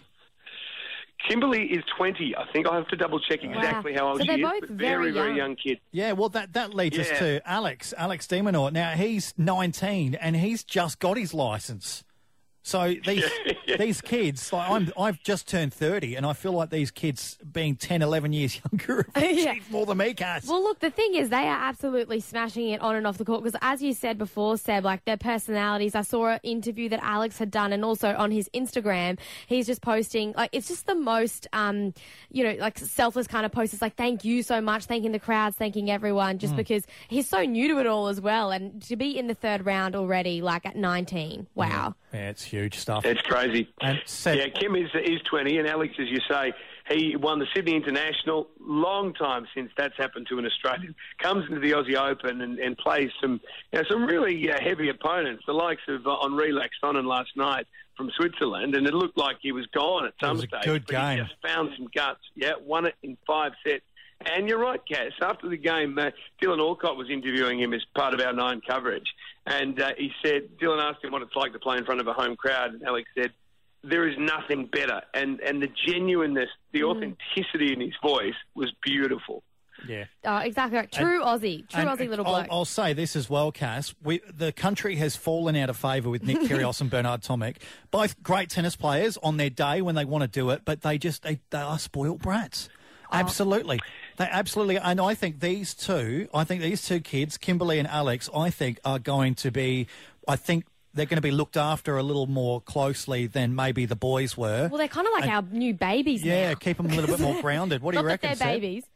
Kimberly is twenty. I think I have to double check exactly how old So she they're is. both But very very, very young. young kid. Yeah, well, that, that leads us Yeah. to Alex, Alex Demonor. Now, he's nineteen and he's just got his licence. So these these kids, like I'm, I've just turned thirty, and I feel like these kids, being ten, eleven years younger, have Yeah. achieved more than me, Cass. Well, look, the thing is, they are absolutely smashing it on and off the court because, as you said before, Seb, like their personalities. I saw an interview that Alex had done, and also on his Instagram, he's just posting like it's just the most, um, you know, like selfless kind of post. It's like, thank you so much, thanking the crowds, thanking everyone, just because he's so new to it all as well, and to be in the third round already, like at nineteen, wow. Yeah, it's huge stuff. It's crazy. And Seb, Yeah, Kim is is twenty, and Alex, as you say, he won the Sydney International. Long time since that's happened to an Australian. Comes into the Aussie Open and, and plays some you know, some really uh, heavy opponents, the likes of uh, Henri Laxonen last night from Switzerland, and it looked like he was gone at some was a stage. good but game. He just found some guts. Yeah, won it in five sets. And you're right, Cass. After the game, uh, Dylan Alcott was interviewing him as part of our Nine coverage. And uh, he said, Dylan asked him what it's like to play in front of a home crowd. And Alex said, there is nothing better. And, and the genuineness, the authenticity in his voice was beautiful. yeah. Oh, exactly right. True Aussie, true And Aussie little I'll, bloke. I'll say this as well, Cass. We, the country has fallen out of favour with Nick Kyrgios and Bernard Tomic. Both great tennis players on their day when they want to do it, but they just they, they are spoiled brats. Absolutely. They absolutely, and I think these two, I think these two kids, Kimberly and Alex, I think are going to be, I think they're going to be looked after a little more closely than maybe the boys were. well, they're kind of like And- our new babies yeah, now. keep them a little bit more grounded. What do you Not reckon, that they're Seb? babies.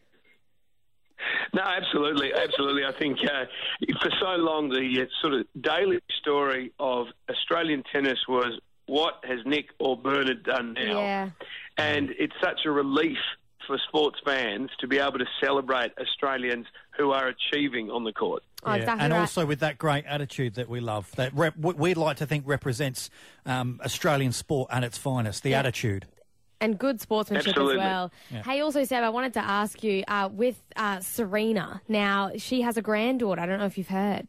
No, absolutely, absolutely. I think uh, for so long the uh, sort of daily story of Australian tennis was what has Nick or Bernard done now? Yeah. And it's such a relief for sports fans to be able to celebrate Australians who are achieving on the court. Oh, Yeah, exactly and right. also with that great attitude that we love, that rep, w- we'd like to think represents um, Australian sport at its finest, the Yeah. attitude. And good sportsmanship Absolutely. as well. Yeah. Hey, also, Seb, I wanted to ask you uh, with uh, Serena. Now, she has a granddaughter. I don't know if you've heard.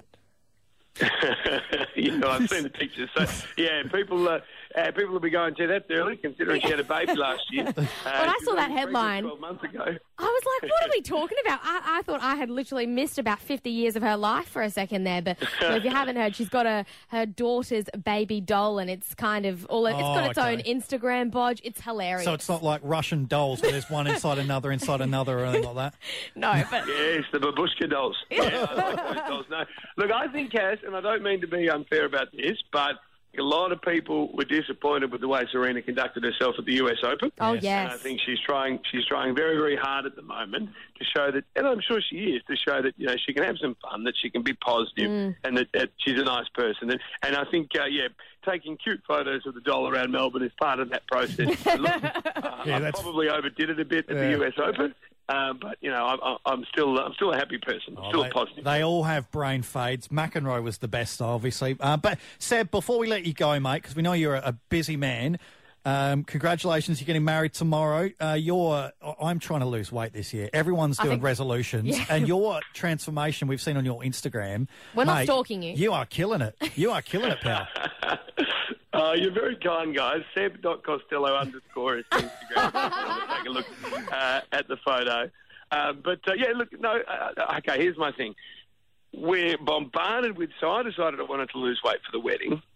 you know, I've seen the pictures. So, yeah, people uh, uh, people will be going, gee, that's early, considering she had a baby last year. Uh, When I she saw was that only pregnant headline, twelve months ago. I was like, what are we talking about? I, I thought I had literally missed about fifty years of her life for a second there. But you know, if you haven't heard, she's got a her daughter's baby doll, and it's kind of all. It's got Oh, its okay. own Instagram bodge. It's hilarious. So it's not like Russian dolls where there's one inside another, inside another, or anything like that. no, but Yes, the babushka dolls. Yeah, I like those dolls. No, look, I think, Cass, and I don't mean to be unfair about this, but a lot of people were disappointed with the way Serena conducted herself at the U S Open. oh Yes. yes, And I think she's trying. She's trying very, very hard at the moment to show that, and I'm sure she is, to show that you know she can have some fun, that she can be positive, Mm. and that, that she's a nice person. And, and I think, uh, yeah, taking cute photos of the doll around Melbourne is part of that process. Look, uh, Yeah, I that's- probably overdid it a bit at Yeah. the U S Open, uh, but you know, I'm, I'm still, I'm still a happy person. I'm Oh, still they, positive. they all have brain fades. McEnroe was the best, obviously. Uh, but, Seb, before we let you go, mate, because we know you're a, a busy man, um, congratulations, you're getting married tomorrow. Uh, you're, I'm trying to lose weight this year. Everyone's I doing think- resolutions. Yeah. And your transformation we've seen on your Instagram. We're not mate, stalking you. You are killing it. You are killing it, pal. Uh, you're very kind, guys. Seb.Costello underscore is Instagram. Take a look uh, at the photo. Uh, but, uh, yeah, look, no, uh, okay, here's my thing. We're bombarded with, so I decided I wanted to lose weight for the wedding.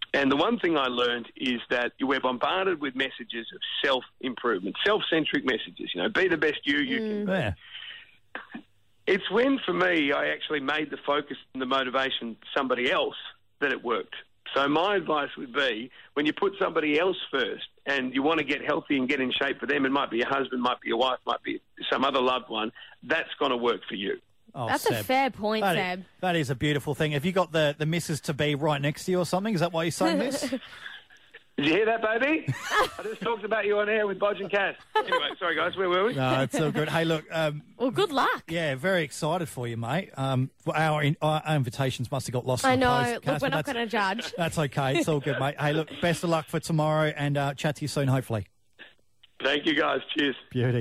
And the one thing I learned is that we're bombarded with messages of self-improvement, self-centric messages. You know, be the best you you Mm. can be. Yeah. It's when, for me, I actually made the focus and the motivation somebody else that it worked. So my advice would be, when you put somebody else first and you want to get healthy and get in shape for them, it might be your husband, might be your wife, might be some other loved one, that's going to work for you. Oh, That's a Seb. fair point, That Seb. is, that is a beautiful thing. Have you got the, the missus-to-be right next to you or something? Is that why you're saying this? Did you hear that, baby? I just talked about you on air with Bodge and Cass. Anyway, sorry, guys, where were we? No, it's all good. Hey, look. Um, well, good luck. Yeah, very excited for you, mate. Um, our, in, our invitations must have got lost I in the know. post, Look, Cass, we're but not that's- going to judge. That's okay. It's all good, mate. Hey, look, best of luck for tomorrow and uh, chat to you soon, hopefully. Thank you, guys. Cheers. Beauty.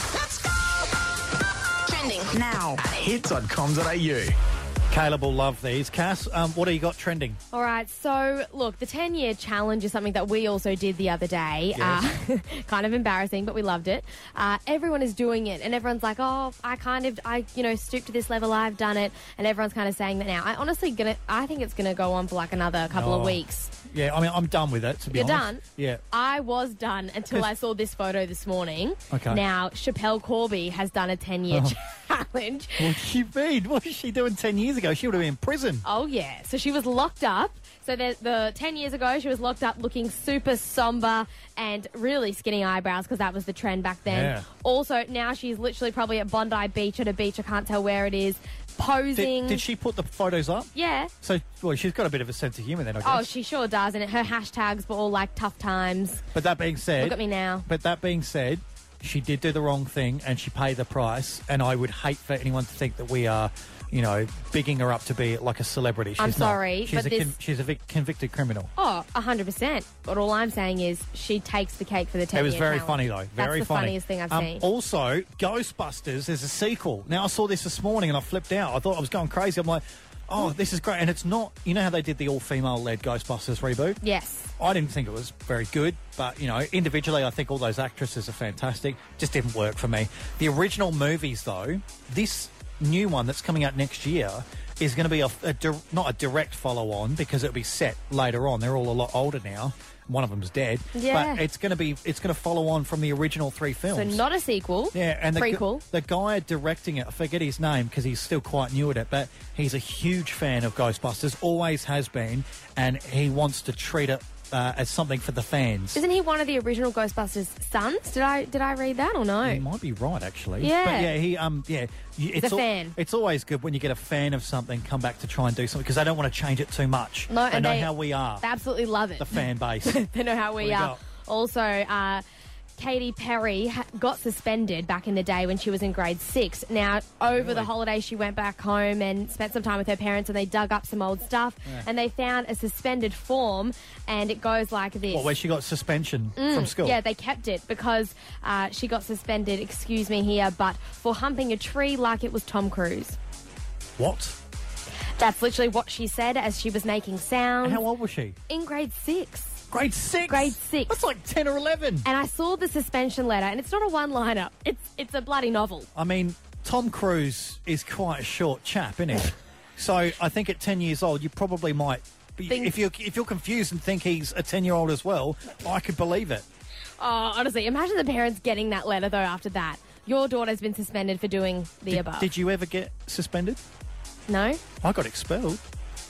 Trending now at hits dot com dot a u. Caleb will love these. Cass, um, what do you got trending? All right, so look, the ten-year challenge is something that we also did the other day. Yes. Uh, kind of embarrassing, but we loved it. Uh, everyone is doing it, and everyone's like, "Oh, I kind of, I, you know, stooped to this level. I've done it," and everyone's kind of saying that now. I honestly gonna, I think it's gonna go on for like another couple Oh. of weeks. Yeah, I mean, I'm done with it, to be You're honest. done? Yeah. I was done until I saw this photo this morning. Okay. Now, Chappelle Corby has done a ten-year Oh. challenge. What do you mean? What was she doing ten years ago? She would have been in prison. Oh, yeah. So she was locked up. So the, the ten years ago, she was locked up looking super somber and really skinny eyebrows because that was the trend back then. Yeah. Also, now she's literally probably at Bondi Beach at a beach. I can't tell where it is. Posing. Did, did she put the photos up? Yeah. So, well, she's got a bit of a sense of humour then, I guess. Oh, she sure does. And her hashtags were all like tough times. But that being said... Look at me now. But that being said, she did do the wrong thing and she paid the price. And I would hate for anyone to think that we are, you know, bigging her up to be like a celebrity. She's I'm not. sorry, She's but a this- con- she's a vic- convicted criminal. Oh, one hundred percent. But all I'm saying is she takes the cake for the ten-year It was very challenge. funny, though. Very That's the funny. funniest thing I've Um, seen. Also, Ghostbusters, there's a sequel. Now, I saw this this morning and I flipped out. I thought I was going crazy. I'm like, oh, this is great. And it's not, you know how they did the all-female-led Ghostbusters reboot? Yes. I didn't think it was very good, but, you know, individually, I think all those actresses are fantastic. Just didn't work for me. The original movies, though, this new one that's coming out next year is going to be a, a di- not a direct follow-on because it'll be set later on. They're all a lot older now. One of them's dead. Yeah. But it's going to be, it's going to follow on from the original three films. So not a sequel. Yeah, and the, prequel. the guy directing it, I forget his name because he's still quite new at it, but he's a huge fan of Ghostbusters, always has been, and he wants to treat it uh, as something for the fans. Isn't he one of the original Ghostbusters sons? Did I did I read that or no? He might be right, actually. Yeah. But yeah, he um yeah, y- it's a al- fan. It's always good when you get a fan of something come back to try and do something because they don't want to change it too much. No, they and know they- how we are. They absolutely love it. The fan base. They know how we What do you are. got? Also, uh, Katy Perry ha- got suspended back in the day when she was in grade six. Now, over the holidays, she went back home and spent some time with her parents, and they dug up some old stuff, Yeah. and they found a suspended form, and it goes like this. What, where she got suspension Mm, from school? Yeah, they kept it because uh, she got suspended, excuse me here, but for humping a tree like it was Tom Cruise. What? That's literally what she said as she was making sounds. And how old was she? In grade six. Grade six? Grade six. That's like ten or eleven. And I saw the suspension letter, and it's not a one-liner. It's it's a bloody novel. I mean, Tom Cruise is quite a short chap, isn't he? So I think at ten years old, you probably might. Be, Think- if you're if you're confused and think he's a ten year old as well, I could believe it. Oh, honestly, imagine the parents getting that letter, though, after that. Your daughter's been suspended for doing the Did, above. did you ever get suspended? No? I got expelled.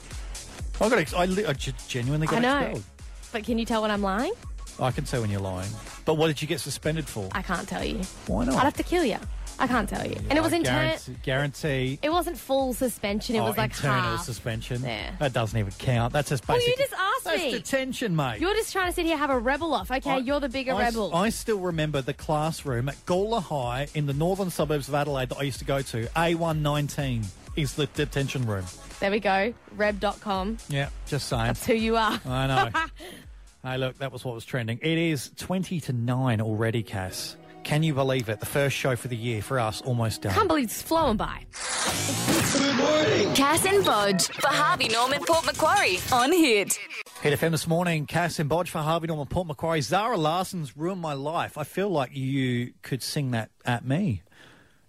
I got. Ex- I, li- I ge- genuinely got I know. expelled. But can you tell when I'm lying? I can tell when you're lying. But what did you get suspended for? I can't tell you. Why not? I'd have to kill you. I can't tell you. and it was I internal. guarantee, guarantee. It wasn't full suspension. It oh, was like internal half. suspension. Yeah. That doesn't even count. That's just Well, basic. you just asked That's me. detention, mate. You're just trying to sit here and have a rebel off. Okay, I- you're the bigger I, rebel. I still remember the classroom at Gawler High in the northern suburbs of Adelaide that I used to go to. A one nineteen is the detention room. There we go. Reb dot com. Yeah, just saying. That's who you are. I know. Hey, look, that was what was trending. It is twenty to nine already, Cass. Can you believe it? The first show for the year for us almost done. Can't believe it's flowing by. Good morning. Cass and Bodge for Harvey Norman Port Macquarie on Hit. Hit F M this morning, Cass and Bodge for Harvey Norman Port Macquarie. Zara Larson's Ruined My Life. I feel like you could sing that at me.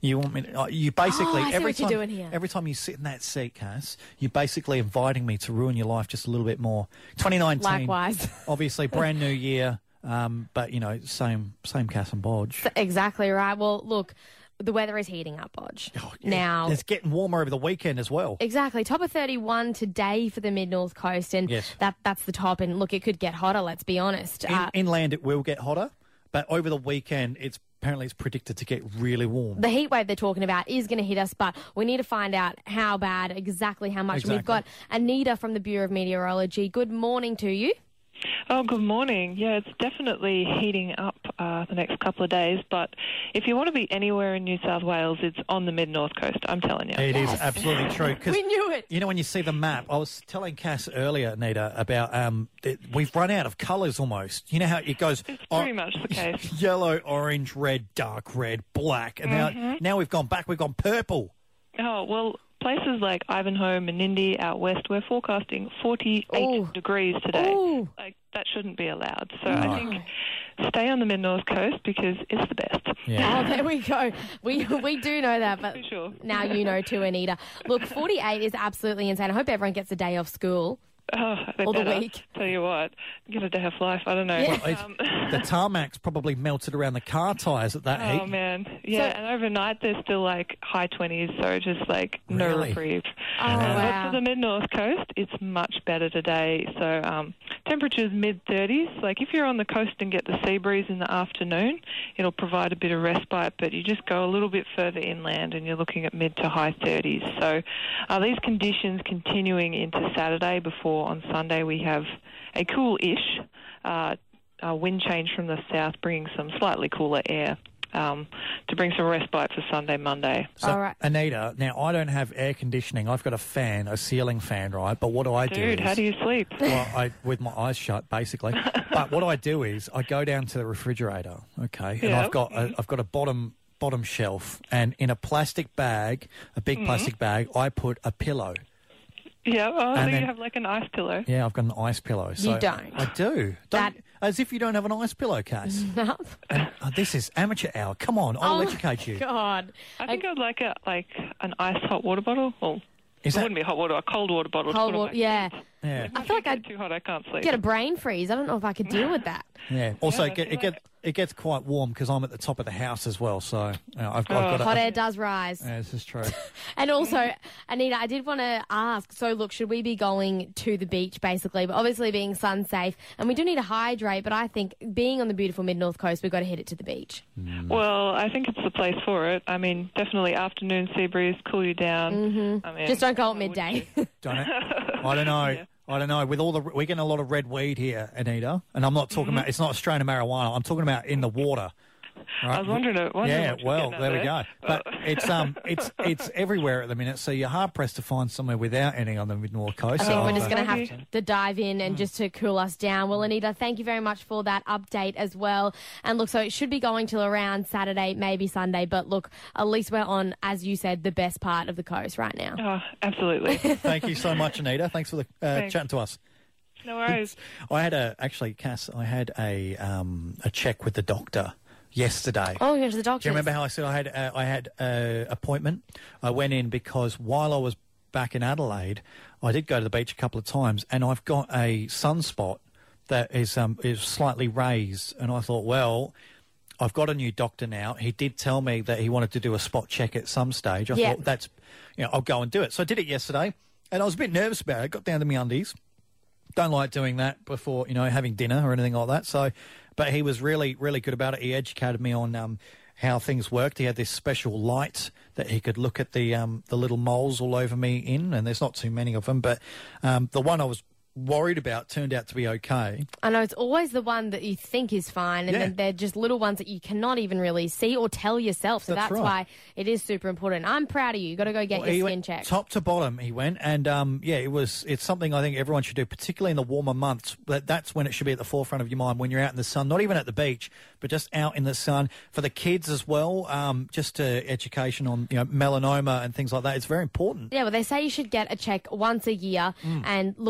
You want me? To, uh, you basically Oh, I see every what you're time doing here. every time you sit in that seat, Cass, you're basically inviting me to ruin your life just a little bit more. twenty nineteen, Likewise. obviously brand new year, um, but you know, same same Cass and Bodge. Exactly right. Well, look, the weather is heating up, Bodge. Oh, yeah. Now, It's getting warmer over the weekend as well. exactly. Top of thirty-one today for the mid-north coast, and Yes. that that's the top. And look, it could get hotter, let's be honest. In, Uh, inland, it will get hotter, but over the weekend, it's apparently it's predicted to get really warm. the heat wave they're talking about is going to hit us, but we need to find out how bad, exactly how much. And we've got Anita from the Bureau of Meteorology. Good morning to you. Oh, good morning. Yeah, it's definitely heating up uh, the next couple of days, but if you want to be anywhere in New South Wales, it's on the mid-north coast, I'm telling you. It is absolutely true. 'cause We knew it. You know, when you see the map, I was telling Cass earlier, Anita, about um, it, we've run out of colours almost. You know how it goes It's pretty much the case. yellow, orange, red, dark red, black, and now Mhm. now we've gone back, we've gone purple. Oh, well, places like Ivanhoe, Menindee, out west, we're forecasting forty-eight Ooh. degrees today. Ooh. Like, that shouldn't be allowed. So No. I think stay on the mid-north coast because it's the best. Oh, there we go. We we do know that, but For sure. now you know too, Anita. Look, forty-eight is absolutely insane. I hope everyone gets a day off school. Oh, they Or the better. week. Tell you what, get a day of life. I don't know. Yeah. Well, it's- Um, the tarmac's probably melted around the car tyres at that Oh heat. man, yeah, So- and overnight they're still like high twenties, so just like no Really? reprieve. Oh, Uh, wow. But for the mid north coast, it's much better today. So um, temperatures mid thirties. Like if you're on the coast and get the sea breeze in the afternoon, it'll provide a bit of respite. But you just go a little bit further inland, and you're looking at mid to high thirties. So uh, these conditions continuing into Saturday. Before on Sunday we have a cool-ish uh, uh, wind change from the south, bringing some slightly cooler air um, to bring some respite for Sunday, Monday. So, All right. Anita, now I don't have air conditioning. I've got a fan, a ceiling fan, right? But what do I do Dude, is... how do you sleep? Well, I, with my eyes shut, basically. But what I do is I go down to the refrigerator, okay, and Yeah. I've got a, I've got a bottom bottom shelf, and in a plastic bag, a big Mhm. plastic bag, I put a pillow. Yeah, oh, so And you then- have like an ice pillow. Yeah, I've got an ice pillow. So don't. I do. Don't, as if you don't have an ice pillow, Cass. No. And, uh, this is amateur hour. Come on, I'll Oh, educate you. God. I think I'd like a like an ice hot water bottle. Well, Is it that- wouldn't be hot water, a cold water bottle. to Cold put on water, my yeah. feet. Yeah, If I my feel like feet get I'd too hot, I can't sleep. get a brain freeze. I don't know if I could deal with that. yeah. Also, Yeah, it, get, I it feel gets it gets quite warm because I'm at the top of the house as well. So you know, I've, got- Oh. I've got Hot a. air does rise. Yeah, this is true. And also, Anita, I did want to ask, so look, should we be going to the beach basically? But obviously being sun safe, and we do need to hydrate, but I think being on the beautiful mid-north coast, we've got to hit it to the beach. Well, I think it's the place for it. I mean, definitely afternoon sea breeze, cool you down. Mm-hmm. I mean, Just don't go at why wouldn't midday. you? Don't it? I don't know. Yeah. I don't know. With all the we're getting a lot of red weed here, Anita, and I'm not talking Mm-hmm. about. It's not a strain of marijuana. I'm talking about in the water. Right? I was wondering, uh, wondering Yeah, what you're well, getting at there we there. go. But it's um, it's it's everywhere at the minute. So you're hard pressed to find somewhere without any on the mid north coast. I think So, we're just uh, going to maybe. have to dive in and just to cool us down. Well, Anita, thank you very much for that update as well. And look, so it should be going till around Saturday, maybe Sunday. But look, at least we're on, as you said, the best part of the coast right now. Oh, absolutely. Thank you so much, Anita. Thanks for the uh, Thanks. chatting to us. No worries. I had a actually, Cass. I had a um a check with the doctor yesterday. Oh, you're to the doctor. Do you remember how I said I had uh, I had an appointment? I went in because while I was back in Adelaide, I did go to the beach a couple of times, and I've got a sunspot that is um is slightly raised, and I thought, well, I've got a new doctor now. He did tell me that he wanted to do a spot check at some stage. I Yeah. thought that's, you know, I'll go and do it. So I did it yesterday, and I was a bit nervous about it. I got down to my undies. Don't like doing that before, you know, having dinner or anything like that. So, but he was really, really good about it. He educated me on um, how things worked. He had this special light that he could look at the um, the little moles all over me in, and there's not too many of them. But um, the one I was worried about turned out to be okay. I know it's always the one that you think is fine, and Yeah. then they're just little ones that you cannot even really see or tell yourself. So That's that's, right. why it is super important. I'm proud of you. You got to go get Well, he your went skin checked. top to bottom. He went, and um, yeah, it was. It's something I think everyone should do, particularly in the warmer months. That that's when it should be at the forefront of your mind when you're out in the sun, not even at the beach, but just out in the sun. For the kids as well, um, just uh, education on you know melanoma and things like that. It's very important. Yeah, well, they say you should get a check once a year. Mm. And look, one of, one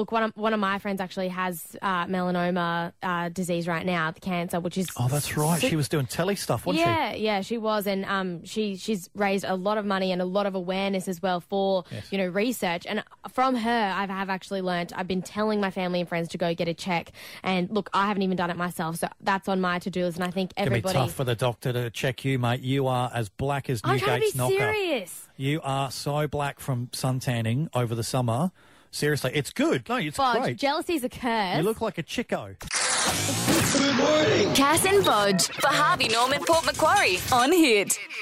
one of my friends actually has uh, melanoma uh, disease right now, the cancer, which is Oh, that's right. so- She was doing telly stuff, wasn't yeah, yeah, she was, and um, she she's raised a lot of money and a lot of awareness as well for Yes. you know research. And from her, I have actually learnt. I've been telling my family and friends to go get a check. And look, I haven't even done it myself, so that's on my to do list. And I think she? It'd be everybody. tough for the doctor to check you, mate. You are as black as I'm trying to Newgate's be knocker. serious. You are so black from suntanning over the summer. Seriously, it's good. No, it's Bodge, great. jealousy's a curse. You look like a chico. Cass and Bodge for Harvey Norman Port Macquarie on Hit.